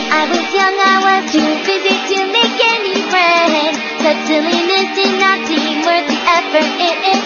I was young, I was too busy to make any friends. But silliness did not seem worth the effort.